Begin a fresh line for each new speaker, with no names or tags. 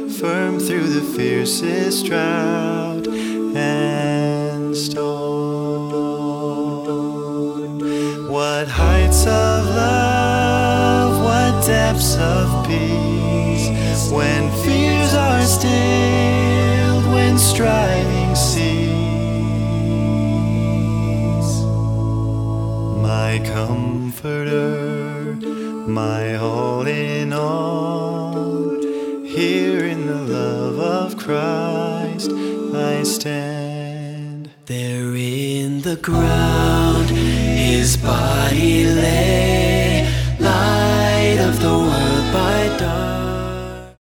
firm through the fiercest drought and storm. What heights of love, what depths of peace, when fears are stilled, when striving cease. My comforter, my all in all, here in the love of Christ I stand.
There in the ground his body lay,